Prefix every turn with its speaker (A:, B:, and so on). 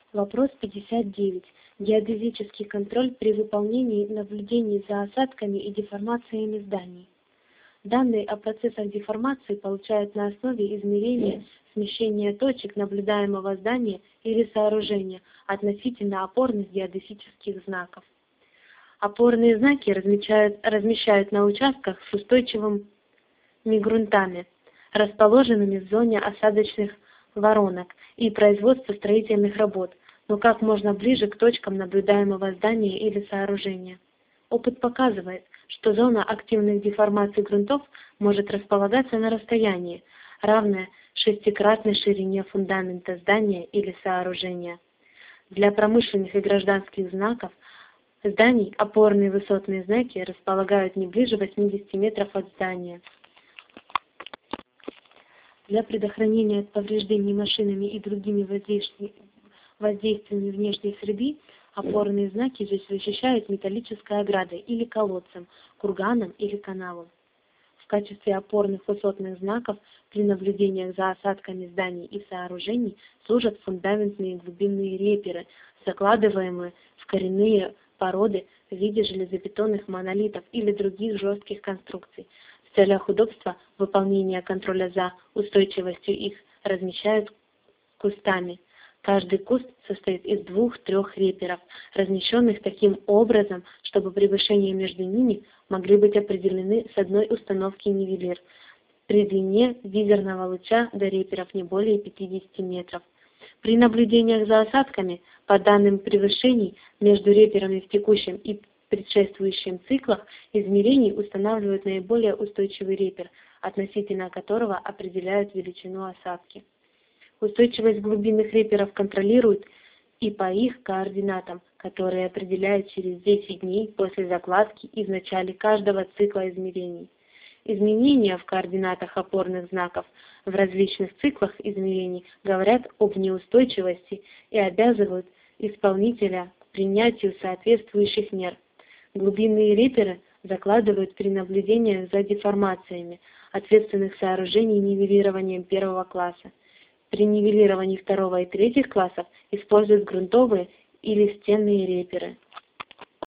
A: Вопрос 59. Геодезический контроль при выполнении наблюдений за осадками и деформациями зданий. Данные о процессах деформации получают на основе измерения смещения точек наблюдаемого здания или сооружения относительно опорных геодезических знаков. Опорные знаки размещают на участках с устойчивыми грунтами, расположенными в зоне осадочных воронок и производства строительных работ, но как можно ближе к точкам наблюдаемого здания или сооружения. Опыт показывает, что зона активных деформаций грунтов может располагаться на расстоянии, равное шестикратной ширине фундамента здания или сооружения. Для промышленных и гражданских знаков зданий опорные высотные знаки располагают не ближе 80 метров от здания. Для предохранения от повреждений машинами и другими воздействиями внешней среды опорные знаки здесь защищают металлической оградой или колодцем, курганом или каналом. В качестве опорных высотных знаков при наблюдениях за осадками зданий и сооружений служат фундаментные глубинные реперы, закладываемые в коренные породы в виде железобетонных монолитов или других жестких конструкций. В целях удобства выполнения контроля за устойчивостью их размещают кустами. Каждый куст состоит из 2-3 реперов, размещенных таким образом, чтобы превышения между ними могли быть определены с одной установки нивелир при длине визерного луча до реперов не более 50 метров. При наблюдениях за осадками по данным превышений между реперами в текущем и предшествующем циклах измерений устанавливают наиболее устойчивый репер, относительно которого определяют величину осадки. Устойчивость глубинных реперов контролируют и по их координатам, которые определяют через 10 дней после закладки и в начале каждого цикла измерений. Изменения в координатах опорных знаков в различных циклах измерений говорят об неустойчивости и обязывают исполнителя к принятию соответствующих мер. Глубинные реперы закладывают при наблюдениях за деформациями ответственных сооружений нивелированием первого класса. При нивелировании второго и третьих классов используют грунтовые или стенные реперы.